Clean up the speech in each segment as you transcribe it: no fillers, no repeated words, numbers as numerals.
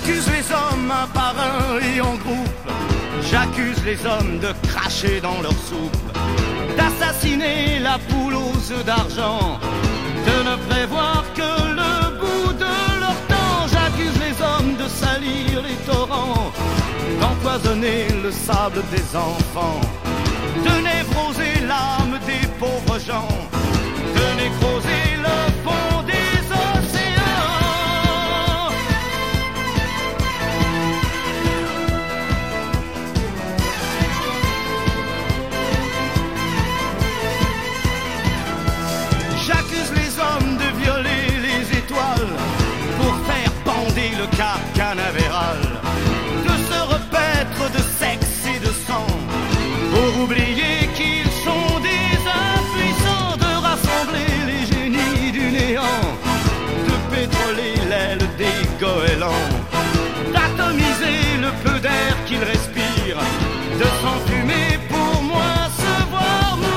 J'accuse les hommes un par un et en groupe. J'accuse les hommes de cracher dans leur soupe, d'assassiner la poule aux œufs d'argent, de ne prévoir que le bout de leur temps. J'accuse les hommes de salir les torrents, d'empoisonner le sable des enfants, de névroser l'âme des pauvres gens, de nécroser le fond des océans. J'accuse les hommes de violer les étoiles pour faire bander le cap canavéral, de se repaître de sexe et de sang pour oublier qu'ils sont des impuissants, de rassembler les génies du néant, de pétroler l'aile des goélands, d'atomiser le peu d'air qu'ils respirent, de s'enfumer pour moins se voir mourir.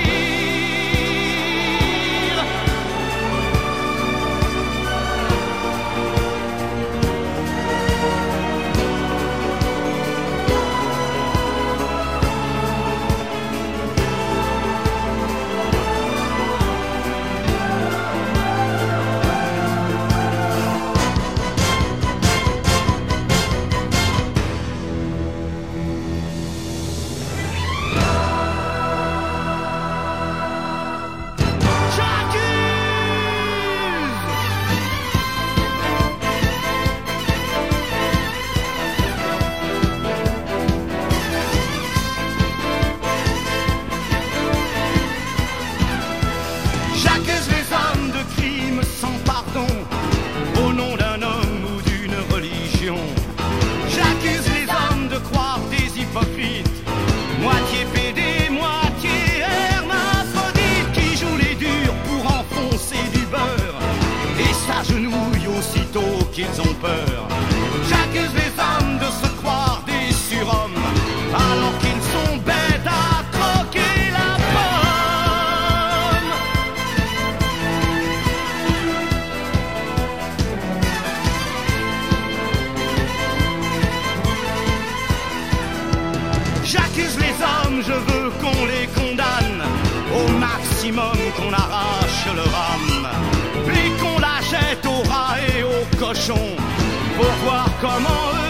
J'accuse les hommes de crimes sans pardon au nom d'un homme ou d'une religion. J'accuse les hommes de croire des hypocrites, moitié pédés, moitié hermaphrodites, qui jouent les durs pour enfoncer du beurre et s'agenouillent aussitôt qu'ils ont peur. J'accuse les hommes de se croire des surhommes alors qu'ils sont bêtes à croquer la pomme. J'accuse les hommes, je veux qu'on les condamne au maximum, qu'on arrache leur âme, puis qu'on la jette aux rats et aux cochons pour voir comment eux